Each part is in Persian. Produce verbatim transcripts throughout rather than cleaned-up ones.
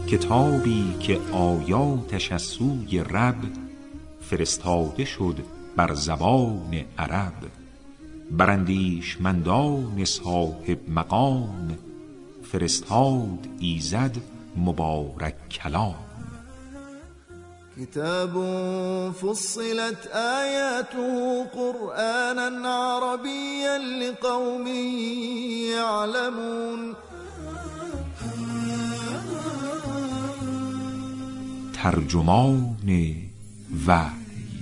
کتابی که آیاتش از سوی رب فرستاده شد بر زبان عرب. بر اندیشمندان صاحب مقام فرستاد ایزد مبارک کلام. كتاب فصلت آياته قرآنا عربيا لقوم يعلمون. ترجمان وحی.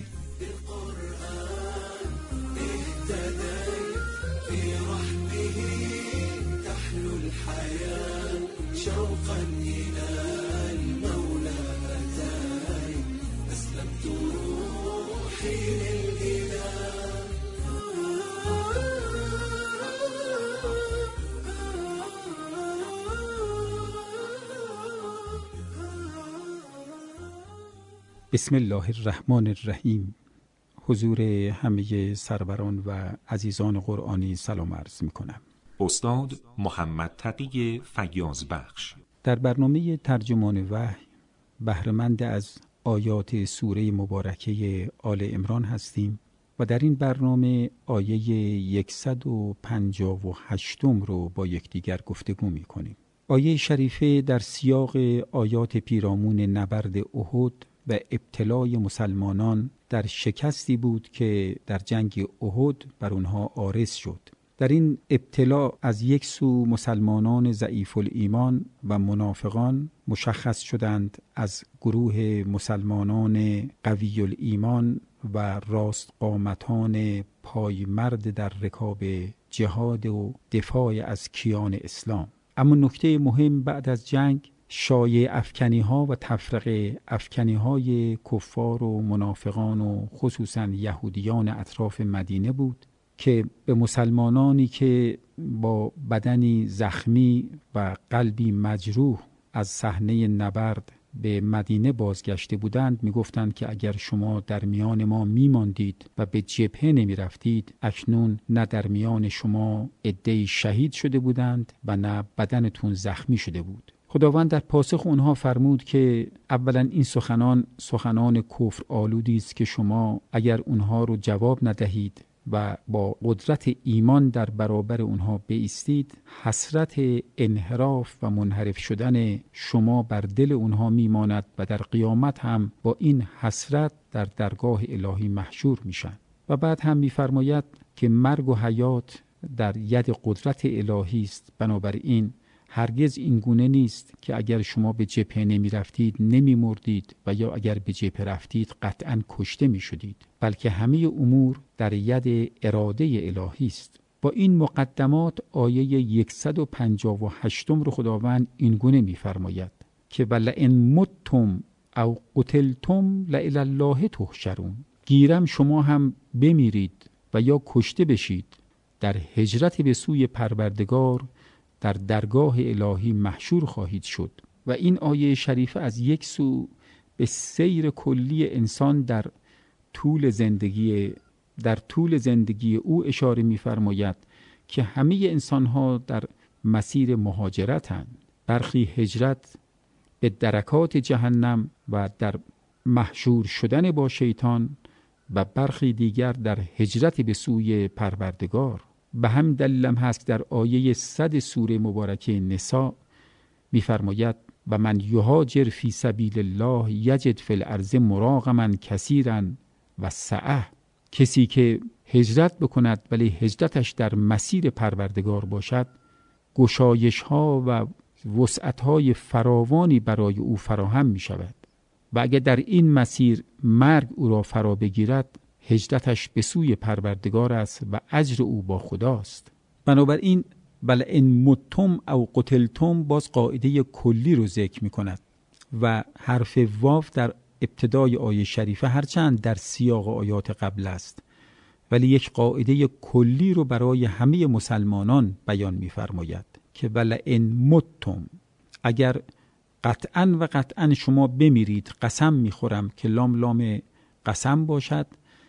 بسم الله الرحمن الرحیم. حضور همه سروران و عزیزان قرآنی سلام عرض می کنم. استاد محمد تقی فیاض بخش در برنامه ترجمان وحی بهره‌مند از آیات سوره مبارکه آل عمران هستیم و در این برنامه آیه صد و پنجاه و هشت رو با یکدیگر گفتگو می کنیم. آیه شریفه در سیاق آیات پیرامون نبرد احد و ابتلای مسلمانان در شکستی بود که در جنگ احد بر آنها عارض شد. در این ابتلا از یک سو مسلمانان ضعیف الایمان و منافقان مشخص شدند از گروه مسلمانان قوی الایمان و راست قامتان پایمرد در رکاب جهاد و دفاع از کیان اسلام. اما نکته مهم بعد از جنگ شایع افکنی ها و تفرقه افکنی های کفار و منافقان و خصوصا یهودیان اطراف مدینه بود که به مسلمانانی که با بدنی زخمی و قلبی مجروح از صحنه نبرد به مدینه بازگشته بودند میگفتند که اگر شما در میان ما میماندید و به جبهه نمی رفتید اکنون نه در میان شما عده‌ای شهید شده بودند و نه بدنتون زخمی شده بود. خداوند در پاسخ اونها فرمود که اولا این سخنان سخنان کفر آلودی است که شما اگر اونها رو جواب ندهید و با قدرت ایمان در برابر اونها بایستید حسرت انحراف و منحرف شدن شما بر دل اونها میماند و در قیامت هم با این حسرت در درگاه الهی محشور میشن. و بعد هم میفرماید که مرگ و حیات در ید قدرت الهی است، بنابراین هرگز این گونه نیست که اگر شما به جبهه نمی رفتید نمی مردید و یا اگر به جبهه رفتید قطعا کشته می شدید، بلکه همه امور در ید اراده الهی است. با این مقدمات آیه صد و پنجاه و هشت رو خداوند این گونه می فرماید که ولئن متم او قتلتم لإلی الله تحشرون. گیرم شما هم بمیرید و یا کشته بشید در هجرت به سوی پروردگار در درگاه الهی محشور خواهید شد. و این آیه شریفه از یک سو به سیر کلی انسان در طول زندگی در طول زندگی او اشاره می‌فرماید که همه انسان‌ها در مسیر مهاجرتند. برخی هجرت به درکات جهنم و در محشور شدن با شیطان و برخی دیگر در هجرت به سوی پروردگار. به هم دلیلم هست در آیه صد سوره مبارکه نساء می‌فرماید و من یهاجر فی سبیل الله یجد فی الارض مراغما کثیرا و سعه. کسی که هجرت بکند ولی هجرتش در مسیر پروردگار باشد گشایش ها و وسعت های فراوانی برای او فراهم می شود و اگر در این مسیر مرگ او را فرا بگیرد هجرتش به سوی پروردگار است و اجر او با خداست. بنابراین ولئن متم او قتلتم باز قاعده کلی رو ذکر می کند و حرف واو در ابتدای آیه شریفه هرچند در سیاق آیات قبل است ولی یک قاعده کلی رو برای همه مسلمانان بیان می فرماید که ولئن متم، اگر قطعا و قطعا شما بمیرید، قسم می خورم که لام لام قسم باشد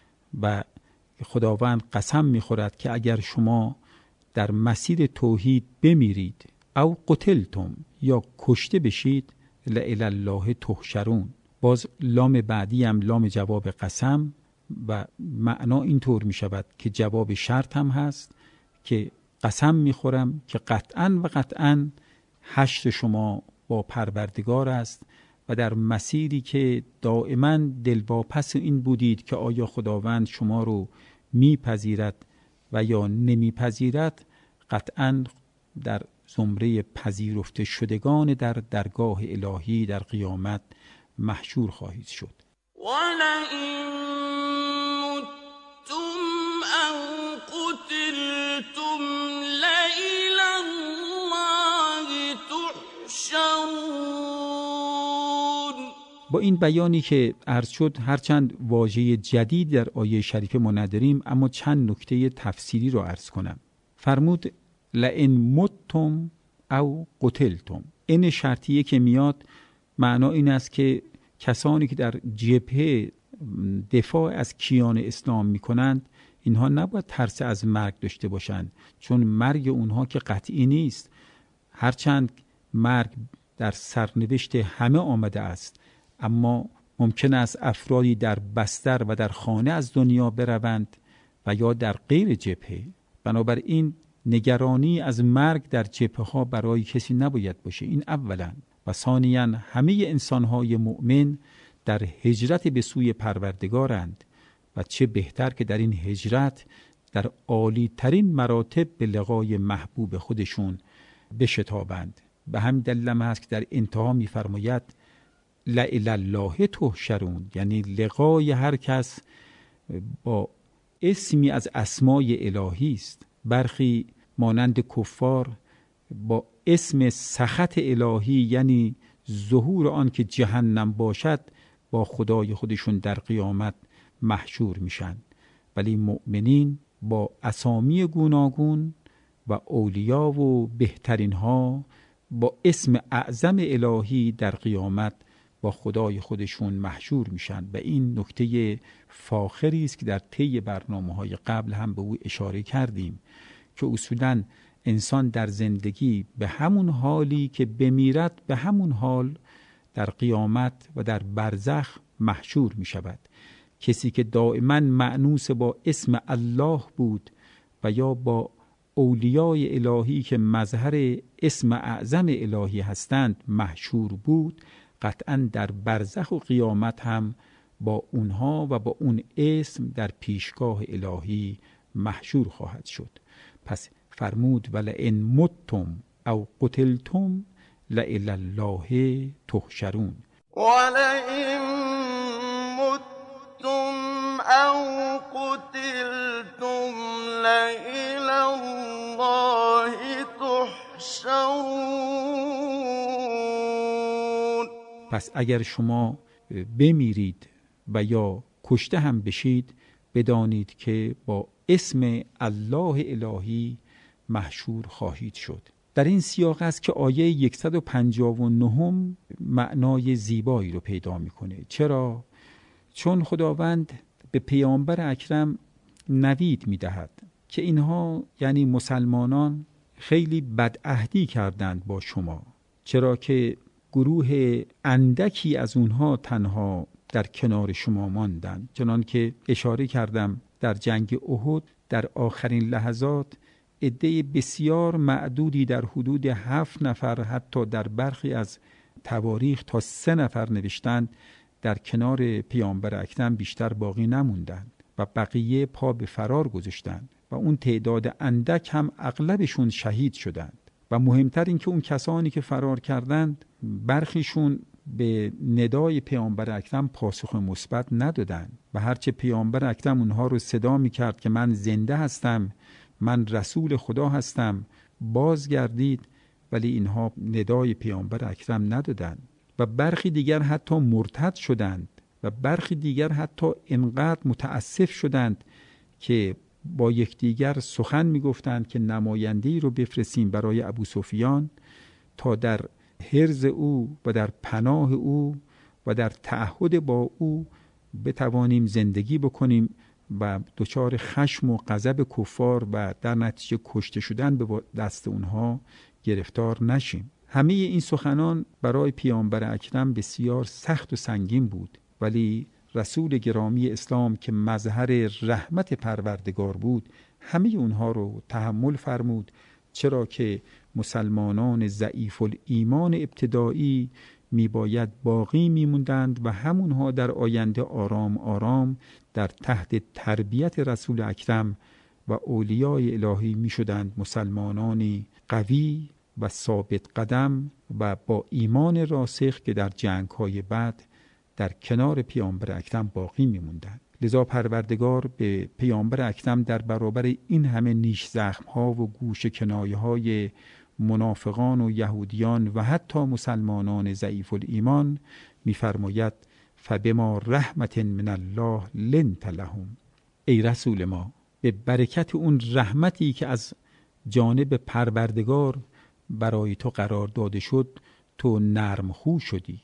و خداوند قسم می خورد که اگر شما در مسیر توحید بمیرید او قتلتم یا کشته بشید لإلی الله تحشرون. باز لام بعدی هم لام جواب قسم و معنا اینطور می شود که جواب شرط هم هست که قسم می خورم که قطعاً و قطعاً حشر شما با پروردگار است و در مسیری که دائما دلواپس این بودید که آیا خداوند شما رو میپذیرد و یا نمیپذیرد، قطعاً در زمره پذیرفته شدگان در درگاه الهی در قیامت محشور خواهید شد. وَلَئِن مُتُّمْ أَوْ قُتِلْتُمْ لَإِلَى اللَّهِ تُحْشَرُونَ. با این بیانی که عرض شد، هرچند واژه جدید در آیه شریفه ما نداریم، اما چند نکته تفسیری رو عرض کنم. فرمود لئن متم او قتلتم. این شرطیه که میاد معنا این است که کسانی که در جبهه دفاع از کیان اسلام میکنند اینها نباید ترس از مرگ داشته باشند، چون مرگ اونها که قطعی نیست. هرچند مرگ در سرنوشت همه آمده است، اما ممکن است افرادی در بستر و در خانه از دنیا بروند و یا در غیر جبهه. بنابراین نگرانی از مرگ در جبهه ها برای کسی نباید باشه. این اولا. و ثانیاً همه انسان‌های مؤمن در هجرت به سوی پروردگارند و چه بهتر که در این هجرت در عالی ترین مراتب به لقای محبوب خودشون بشتابند. به همین دلیل هست که در انتها می‌فرماید لإلی الله تحشرون، یعنی لقای هر کس با اسمی از اسمای الهی است. برخی مانند کفار با اسم سخط الهی، یعنی ظهور آن که جهنم باشد، با خدای خودشون در قیامت محشور میشن. ولی مؤمنین با اسامی گوناگون و اولیا و بهترین ها با اسم اعظم الهی در قیامت با خدای خودشون محشور میشن. و این نکته فاخری است که در طی برنامه‌های قبل هم به او اشاره کردیم که اصولاً انسان در زندگی به همون حالی که بمیرد به همون حال در قیامت و در برزخ محشور می شود. کسی که دائما مأنوس با اسم الله بود و یا با اولیای الهی که مظهر اسم اعظم الهی هستند محشور بود، قطعا در برزخ و قیامت هم با اونها و با اون اسم در پیشگاه الهی محشور خواهد شد. پس فرمود ولئن متم او قتلتم لإلی الله تحشرون. ولئن متم او قتلتم لإلی الله تحشرون. پس اگر شما بمیرید و یا کشته هم بشید، بدانید که با اسم الله الهی محشور خواهید شد. در این سیاق است که آیه صد و پنجاه و نه معنای زیبایی رو پیدا میکنه. چرا؟ چون خداوند به پیامبر اکرم نوید میدهد که اینها یعنی مسلمانان خیلی بدعهدی کردند با شما، چرا که گروه اندکی از اونها تنها در کنار شما ماندند. چنان که اشاره کردم در جنگ احد در آخرین لحظات عده بسیار معدودی در حدود هفت نفر، حتی در برخی از تواریخ تا سه نفر نوشتند در کنار پیامبر اکرم بیشتر باقی نموندند و بقیه پا به فرار گذاشتند و اون تعداد اندک هم اغلبشون شهید شدند. و مهمتر این که اون کسانی که فرار کردند برخیشون به ندای پیامبر اکرم پاسخ مثبت ندادند و هرچه پیامبر اکرم اونها رو صدا میکرد که من زنده هستم، من رسول خدا هستم، بازگردید، ولی اینها ندای پیامبر اکرم ندادند. و برخی دیگر حتی مرتد شدند و برخی دیگر حتی انقدر متاسف شدند که با یکدیگر سخن میگفتند که نماینده‌ای رو بفرستیم برای ابو سفیان تا در حرز او و در پناه او و در تعهد با او بتوانیم زندگی بکنیم و دچار خشم و غضب کفار و در نتیجه کشته شدن به دست اونها گرفتار نشیم. همه این سخنان برای پیامبر اکرم بسیار سخت و سنگین بود، ولی رسول گرامی اسلام که مظهر رحمت پروردگار بود همه اونها رو تحمل فرمود، چرا که مسلمانان ضعیف الایمان ابتدایی میباید باقی میموندند و همونها در آینده آرام آرام در تحت تربیت رسول اکرم و اولیای الهی میشدند مسلمانانی قوی و ثابت قدم و با ایمان راسخ که در جنگ‌های بعد در کنار پیامبر اکرم باقی میموندند. لذا پروردگار به پیامبر اکرم در برابر این همه نیش زخم‌ها و گوش کنایه‌های منافقان و یهودیان و حتی مسلمانان ضعیف الایمان می‌فرماید فبما رحمت من الله لنت لهم. ای رسول ما، به برکت اون رحمتی که از جانب پروردگار برای تو قرار داده شد تو نرم خو شدی.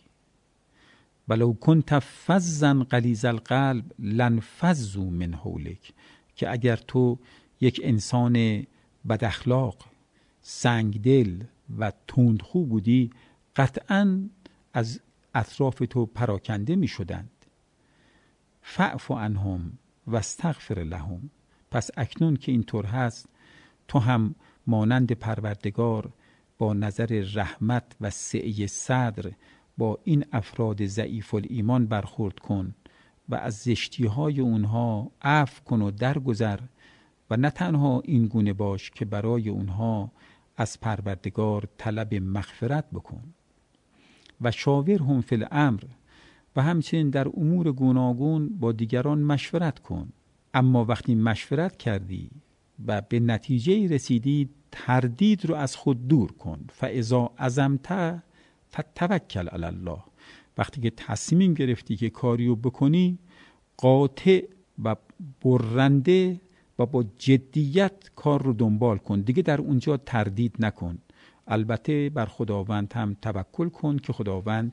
ولو کنت فظا غلیظ القلب لانفضوا من حولک، که اگر تو یک انسان بد اخلاق، سنگدل و تندخو بودی قطعاً از اطراف تو پراکنده می شدند. فاعف عنهم واستغفر لهم. پس اکنون که اینطور هست تو هم مانند پروردگار با نظر رحمت و سعه صدر با این افراد ضعیف الایمان برخورد کن و از زشتی‌های اونها عفو کن و درگذر، و نه تنها این گونه باش که برای اونها از پروردگار طلب مغفرت بکن. و شاورهم فی الامر، و همچنین در امور گوناگون با دیگران مشورت کن. اما وقتی مشورت کردی و به نتیجه رسیدی تردید رو از خود دور کن. فاذا عزمت فتوکل علی الله. وقتی که تصمیم گرفتی که کاری رو بکنی قاطع و برنده و با جدیت کار رو دنبال کن، دیگه در اونجا تردید نکن. البته بر خداوند هم توکل کن که خداوند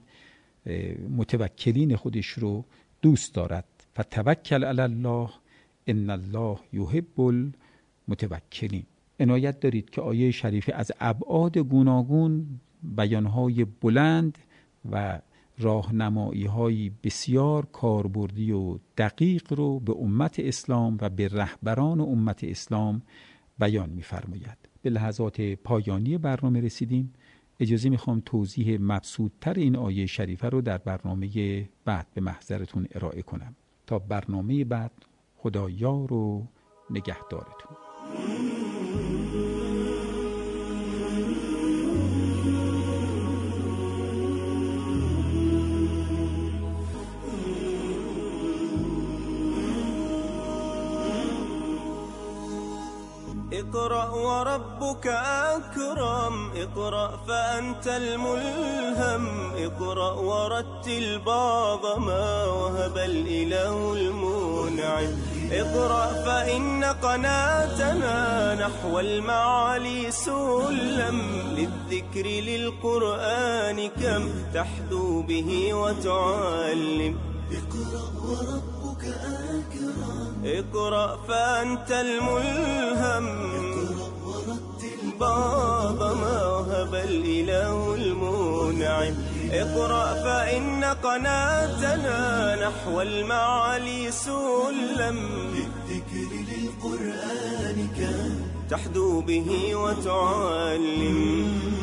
متوکلین خودش رو دوست دارد. فتوکل علی الله ان الله یحب المتوکلین. عنایت دارید که آیه شریفه از ابعاد گوناگون بیانهای بلند و راهنمایی‌های بسیار کاربردی و دقیق رو به امت اسلام و به رهبران امت اسلام بیان می‌فرماید. به لحظات پایانی برنامه رسیدیم. اجازه می‌خوام توضیح مبسوط‌تر این آیه شریفه رو در برنامه بعد به محضرتون ارائه کنم. تا برنامه بعد خدا یار و نگهدارتون. اقرأ وربك أكرم، اقرأ فأنت الملهم، اقرأ ورتل بعض ما وهب الإله المنعم، اقرأ فإن قناتنا نحو المعالي سلم، للذكر للقرآن كم تحدو به وتعلم، اقرأ وربك أكرم، اقرأ فأنت الملهم، اقرأ ورتل بعض ما وهب الإله المنعم، اقرأ فإن قناتنا نحو المعالي سلم، للذكر للقرآن كم تحدو به وتعلم.